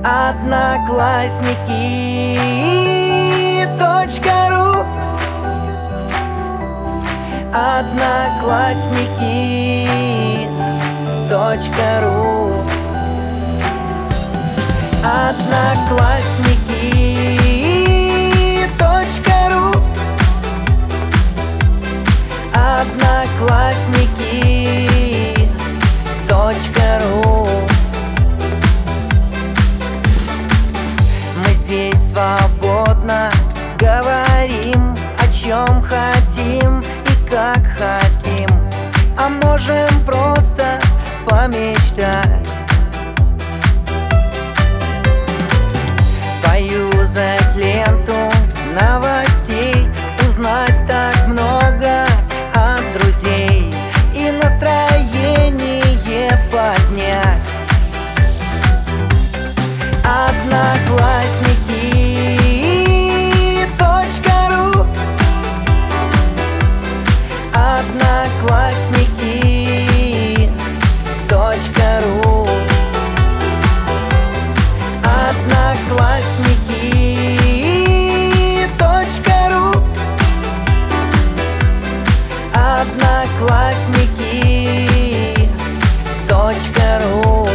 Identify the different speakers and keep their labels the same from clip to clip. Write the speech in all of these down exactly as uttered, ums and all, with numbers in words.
Speaker 1: Одноклассники точка ру. Одноклассники точка ру. Одноклассники точка ру. Одноклассники точка ру. Мы здесь свободно говорим, о чем хотим и как хотим, а можем просто помечтать, поюзать ленту новостей, узнать так много от друзей и настроение поднять. Одноклассники точка ру. Одноклассники точка ру. Одноклассники точка ру. Одноклассники точка ру.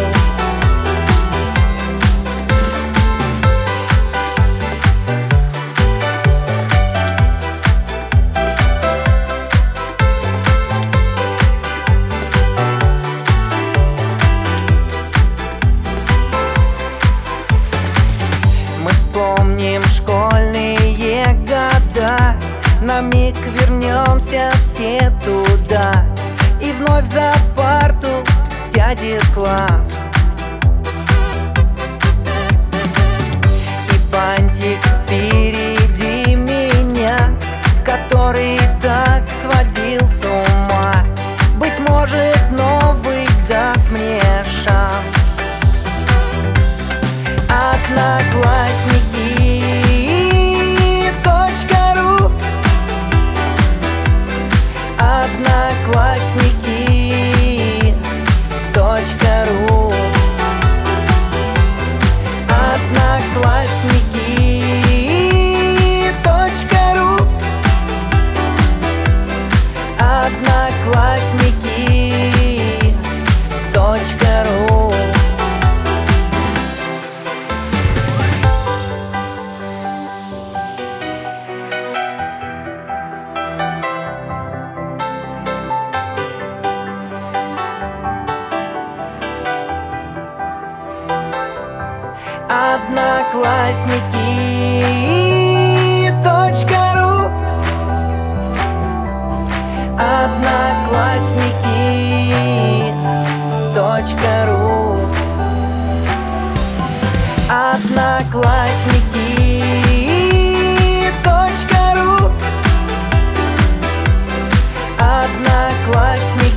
Speaker 1: Вспомним школьные года, на миг вернемся все туда, и вновь за парту сядет класс, и бантик впереди меня, который так сводил с ума. Быть может, новый даст мне шанс. Одноклассники точка ру. Одноклассники точка ру. Одноклассники точка ру. Одноклассники точка ру. Одноклассники точка ру. Одноклассники точка ру. Одноклассники точка ру. Одноклассники